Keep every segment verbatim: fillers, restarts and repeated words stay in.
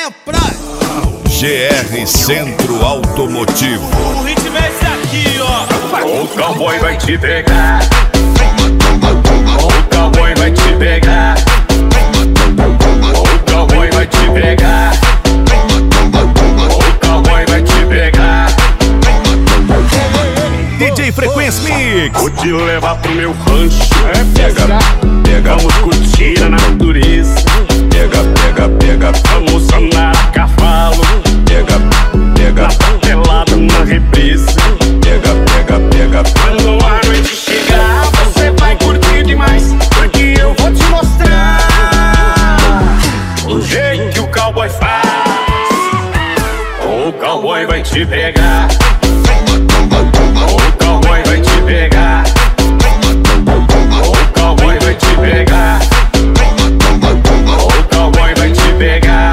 minha praia. G R Centro Automotivo. O ritmo é esse aqui, ó. O cowboy vai te pegar. O cowboy vai te pegar. O cowboy vai te pegar. O cowboy vai te pegar. D J Frequência Mix. Vou te levar pro meu rancho. Pega, pega, vamos curtir a natureza. Pega, pega, pega, vamos andar a cavalo. Pega, pega, pelado na represa. Pega, pega, pega. Quando a noite chegar, você vai curtir demais, porque eu vou te mostrar o jeito que o cowboy faz. O cowboy vai te pegar. O cowboy vai te pegar. O cowboy vai te pegar. O cowboy vai te pegar.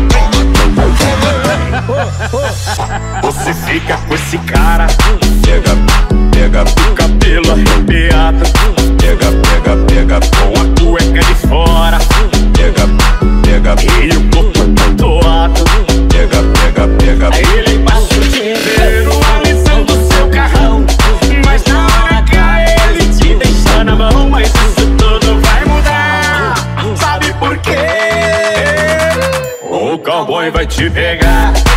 Você fica com esse cara. Pega, pega, o cabelo arrepiado. Pega, pega, pega, com a cueca de fora. Pega, pega, e o corpo tatuado. Pega, pega, pega. Aí ele passa o dia inteiro alisando o seu carrão, mas na hora H ele te deixa na mão. Mas isso tudo vai mudar, sabe por quê? O cowboy vai te pegar.